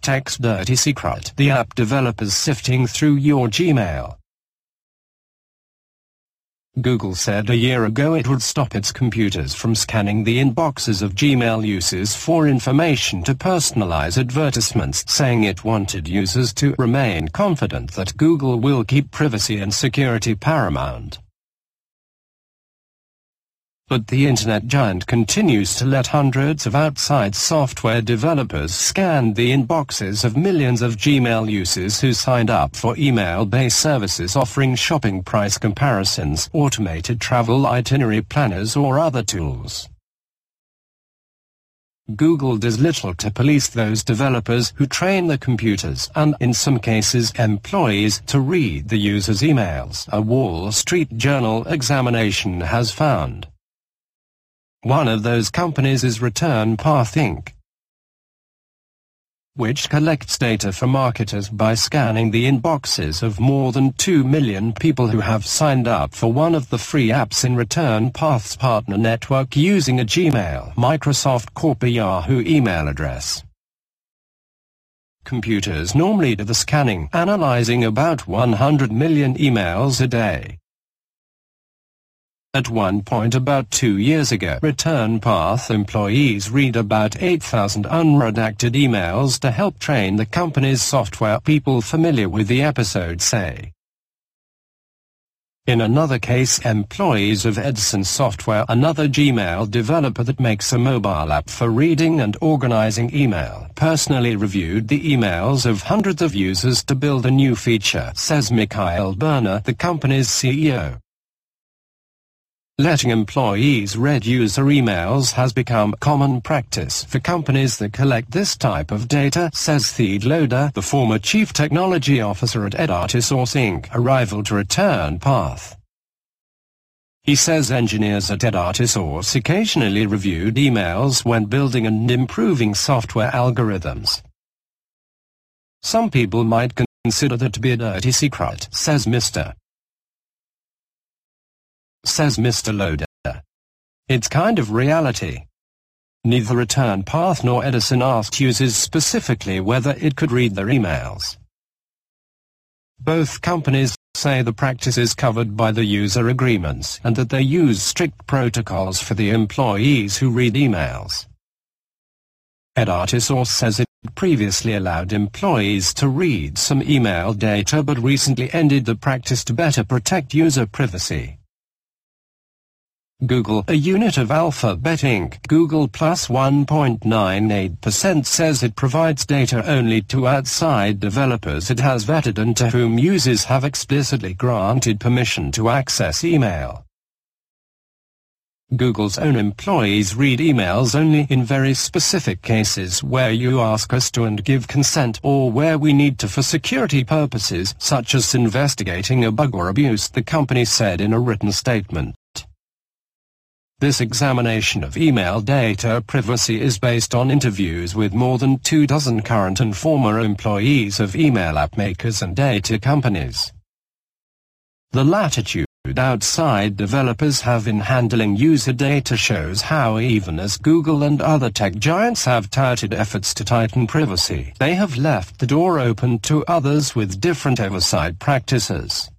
Tech's dirty secret: the app developers sifting through your Gmail. Google said a year ago it would stop its computers from scanning the inboxes of Gmail users for information to personalize advertisements, saying it wanted users to remain confident that Google will keep privacy and security paramount. But the internet giant continues to let hundreds of outside software developers scan the inboxes of millions of Gmail users who signed up for email-based services offering shopping price comparisons, automated travel itinerary planners or other tools. Google does little to police those developers who train the computers and, in some cases, employees to read the users' emails, a Wall Street Journal examination has found. One of those companies is ReturnPath Inc., which collects data for marketers by scanning the inboxes of more than 2 million people who have signed up for one of the free apps in ReturnPath's partner network using a Gmail, Microsoft Corp or Yahoo email address. Computers normally do the scanning, analyzing about 100 million emails a day. At one point about 2 years ago, ReturnPath employees read about 8,000 unredacted emails to help train the company's software, people familiar with the episode say. In another case, employees of Edison Software, another Gmail developer that makes a mobile app for reading and organizing email, personally reviewed the emails of hundreds of users to build a new feature, says Mikhail Berner, the company's CEO. Letting employees read user emails has become common practice for companies that collect this type of data, says Theod Loader, the former chief technology officer at Edatisource Inc., a rival to ReturnPath. He says engineers at Edatisource occasionally reviewed emails when building and improving software algorithms. Some people might consider that to be a dirty secret, says Mr. Loader. It's kind of reality. Neither ReturnPath nor Edison asked users specifically whether it could read their emails. Both companies say the practice is covered by the user agreements and that they use strict protocols for the employees who read emails. Edatisource says it previously allowed employees to read some email data but recently ended the practice to better protect user privacy. Google, a unit of Alphabet Inc., Google plus 1.98% says it provides data only to outside developers it has vetted and to whom users have explicitly granted permission to access email. Google's own employees read emails only in very specific cases where you ask us to and give consent, or where we need to for security purposes, such as investigating a bug or abuse, the company said in a written statement. This examination of email data privacy is based on interviews with more than 24 current and former employees of email app makers and data companies. The latitude outside developers have in handling user data shows how, even as Google and other tech giants have touted efforts to tighten privacy, they have left the door open to others with different oversight practices.